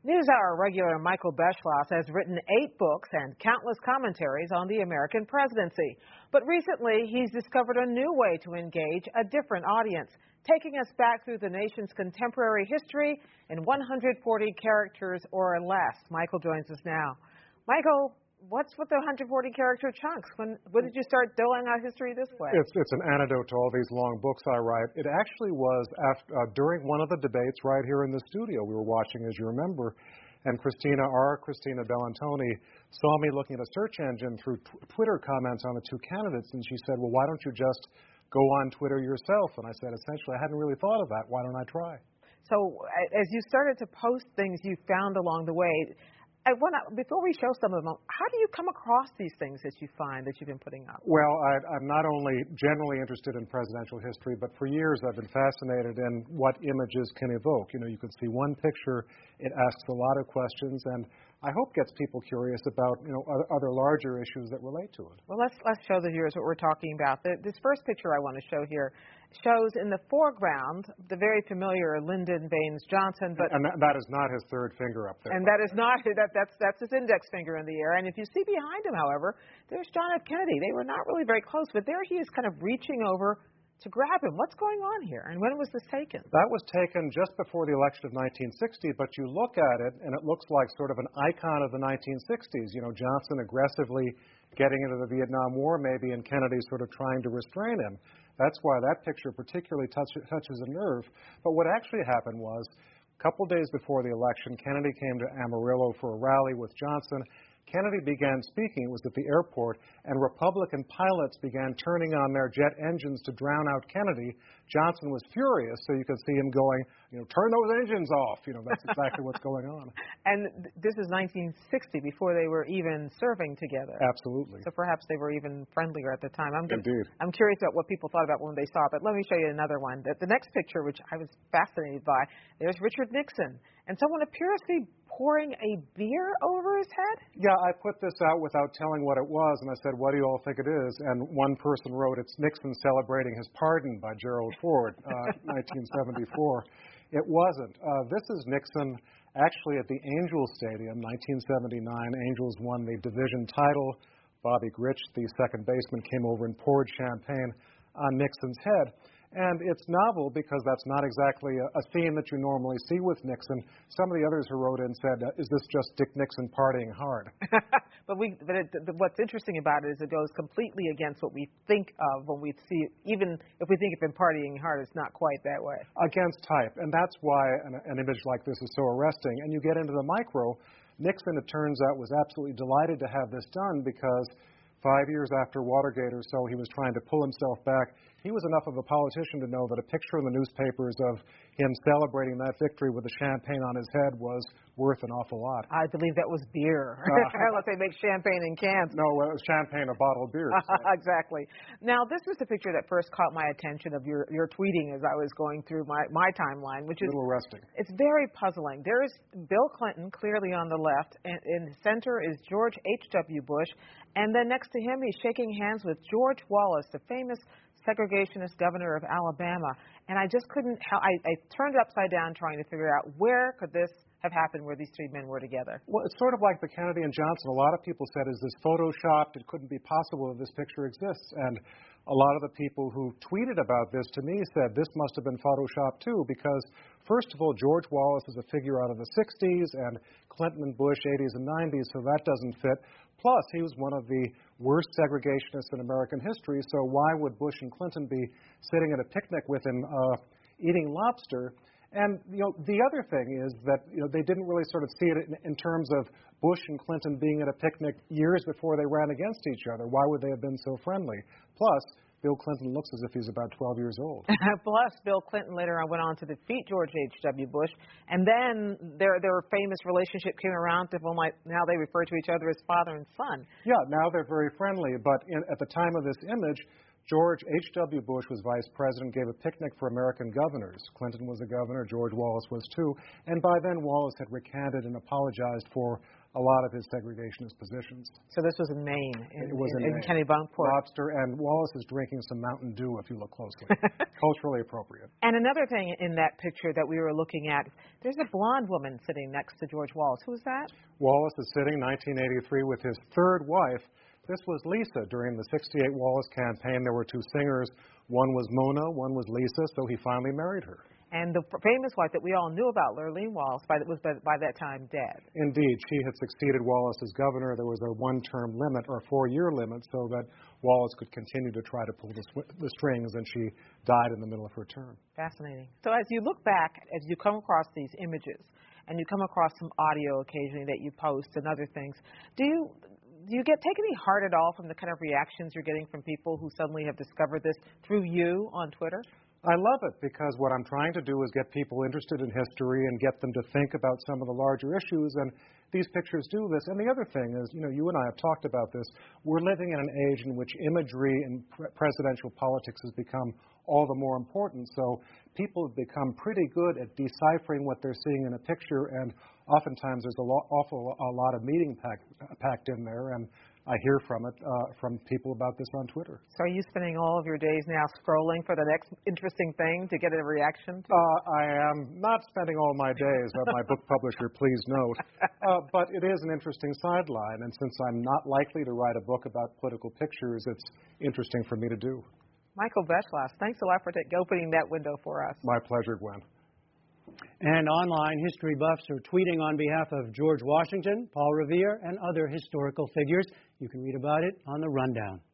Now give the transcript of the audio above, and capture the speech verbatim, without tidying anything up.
NewsHour regular Michael Beschloss has written eight books and countless commentaries on the American presidency. But recently, he's discovered a new way to engage a different audience, taking us back through the nation's contemporary history in one hundred forty characters or less. Michael joins us now. Michael, what's with the one hundred forty character chunks? When, when did you start doling out history this way? It's, it's an antidote to all these long books I write. It actually was after, uh, during one of the debates right here in the studio we were watching, as you remember, and Christina, our Christina Bellantoni, saw me looking at a search engine through t- Twitter comments on the two candidates, and she said, well, why don't you just go on Twitter yourself? And I said, essentially, I hadn't really thought of that. Why don't I try? So as you started to post things you found along the way, I want to, before we show some of them, how do you come across these things that you find that you've been putting up? Well, I, I'm not only generally interested in presidential history, but for years I've been fascinated in what images can evoke. You know, you can see one picture, it asks a lot of questions, and I hope gets people curious about, you know, other, other larger issues that relate to it. Well, let's let's show the viewers what we're talking about. The, this first picture I want to show here shows in the foreground the very familiar Lyndon Baines Johnson, but and that, that is not his third finger up there. And that is not that that's that's his index finger in the air. And if you see behind him, however, there's John F. Kennedy. They were not really very close, but there he is, kind of reaching over to grab him. What's going on here? And when was this taken? That was taken just before the election of nineteen sixty, but you look at it, and it looks like sort of an icon of the nineteen sixties. You know, Johnson aggressively getting into the Vietnam War, maybe, and Kennedy sort of trying to restrain him. That's why that picture particularly touch, touches a nerve. But what actually happened was, a couple days before the election, Kennedy came to Amarillo for a rally with Johnson. Kennedy began speaking, it was at the airport, and Republican pilots began turning on their jet engines to drown out Kennedy. Johnson was furious, so you could see him going, you know, turn those engines off. You know, that's exactly what's going on. And th- this is nineteen sixty, before they were even serving together. Absolutely. So perhaps they were even friendlier at the time. I'm just, Indeed. I'm curious about what people thought about when they saw it, but let me show you another one. The, the next picture, which I was fascinated by, there's Richard Nixon. And someone appears to be pouring a beer over his head? Yeah, I put this out without telling what it was, and I said, what do you all think it is? And one person wrote, it's Nixon celebrating his pardon by Gerald Ford, uh, nineteen seventy-four. It wasn't. Uh, this is Nixon actually at the Angels Stadium, nineteen seventy-nine. Angels won the division title. Bobby Grich, the second baseman, came over and poured champagne on Nixon's head. And it's novel because that's not exactly a, a scene that you normally see with Nixon. Some of the others who wrote in said, uh, is this just Dick Nixon partying hard? but we, but it, the, what's interesting about it is it goes completely against what we think of when we see it. Even if we think of him partying hard, it's not quite that way. Against type. And that's why an, an image like this is so arresting. And you get into the micro. Nixon, it turns out, was absolutely delighted to have this done because five years after Watergate or so, he was trying to pull himself back. He was enough of a politician to know that a picture in the newspapers of him celebrating that victory with the champagne on his head was worth an awful lot. I believe that was beer. Uh, Unless they make champagne in cans. No, it was champagne, a bottle of beer. So. Exactly. Now, this is the picture that first caught my attention of your, your tweeting as I was going through my, my timeline, which is... A little arresting. It's very puzzling. There's Bill Clinton clearly on the left, and in the center is George H W. Bush, and then next to him he's shaking hands with George Wallace, the famous segregationist governor of Alabama. And I just couldn't, I, I turned it upside down trying to figure out where could this have happened where these three men were together. Well, it's sort of like the Kennedy and Johnson. A lot of people said, is this photoshopped? It couldn't be possible that this picture exists. And a lot of the people who tweeted about this to me said this must have been photoshopped too, because first of all, George Wallace is a figure out of the sixties and Clinton and Bush eighties and nineties, so that doesn't fit. Plus, he was one of the worst segregationists in American history, so why would Bush and Clinton be sitting at a picnic with him uh, eating lobster? And, you know, the other thing is that, you know, they didn't really sort of see it in, in terms of Bush and Clinton being at a picnic years before they ran against each other. Why would they have been so friendly? Plus, Bill Clinton looks as if he's about twelve years old. Plus, Bill Clinton later on went on to defeat George H W. Bush, and then their their famous relationship came around to when, like, now they refer to each other as father and son. Yeah, now they're very friendly, but in, at the time of this image, George H W. Bush was vice president, gave a picnic for American governors. Clinton was a governor, George Wallace was too, and by then Wallace had recanted and apologized for a lot of his segregationist positions. So this was in Maine, in, it was in, in, in Maine. Kennebunkport. Lobster, and Wallace is drinking some Mountain Dew, if you look closely. Culturally appropriate. And another thing in that picture that we were looking at, there's a blonde woman sitting next to George Wallace. Who's that? Wallace is sitting, nineteen eighty-three, with his third wife. This was Lisa. During the sixty-eight Wallace campaign, there were two singers. One was Mona, one was Lisa, so he finally married her. And the famous wife that we all knew about, Lurleen Wallace, by, was by, by that time dead. Indeed. She had succeeded Wallace as governor. There was a one-term limit or four-year limit so that Wallace could continue to try to pull the, sw- the strings, and she died in the middle of her term. Fascinating. So as you look back, as you come across these images, and you come across some audio occasionally that you post and other things, do you... Do you get take any heart at all from the kind of reactions you're getting from people who suddenly have discovered this through you on Twitter? I love it because what I'm trying to do is get people interested in history and get them to think about some of the larger issues, and these pictures do this. And the other thing is, you know, you and I have talked about this. We're living in an age in which imagery in pre- presidential politics has become all the more important. So people have become pretty good at deciphering what they're seeing in a picture, and oftentimes there's a lot, awful a lot of meaning packed, packed in there, and I hear from it uh, from people about this on Twitter. So are you spending all of your days now scrolling for the next interesting thing to get a reaction to? Uh, I am not spending all my days, uh, my book publisher, please note, uh, but it is an interesting sideline, and since I'm not likely to write a book about political pictures, it's interesting for me to do. Michael Beschloss, thanks a lot for t- opening that window for us. My pleasure, Gwen. And online, history buffs are tweeting on behalf of George Washington, Paul Revere, and other historical figures. You can read about it on The Rundown.